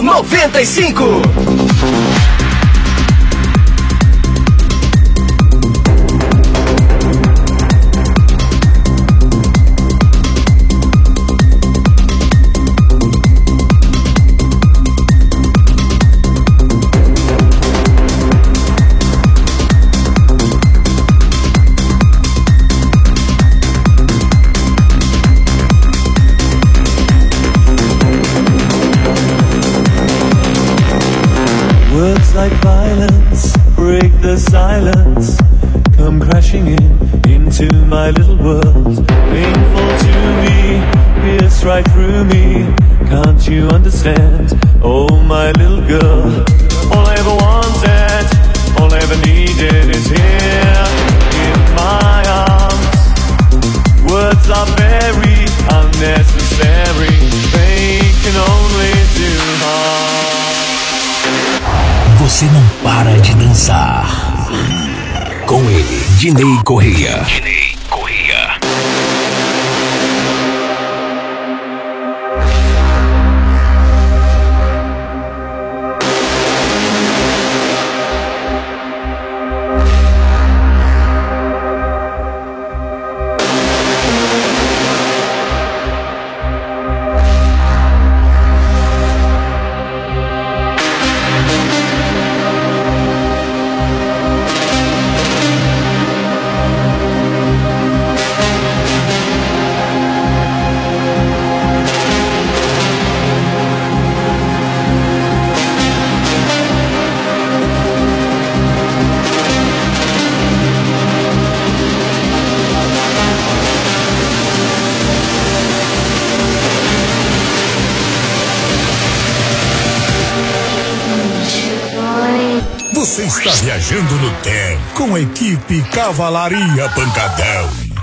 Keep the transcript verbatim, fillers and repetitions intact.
noventa e cinco. Like violence, break the silence, come crashing in, into my little world. Painful to me, pierce right through me. Can't you understand? Oh, my little girl. All I ever wanted, all I ever needed is here in my arms. Words are very unnecessary, they can only do harm. Você não para de dançar. Com ele, Dinei Correia. Dinei Correia. Você está viajando no tempo com a equipe Cavalaria Pancadão.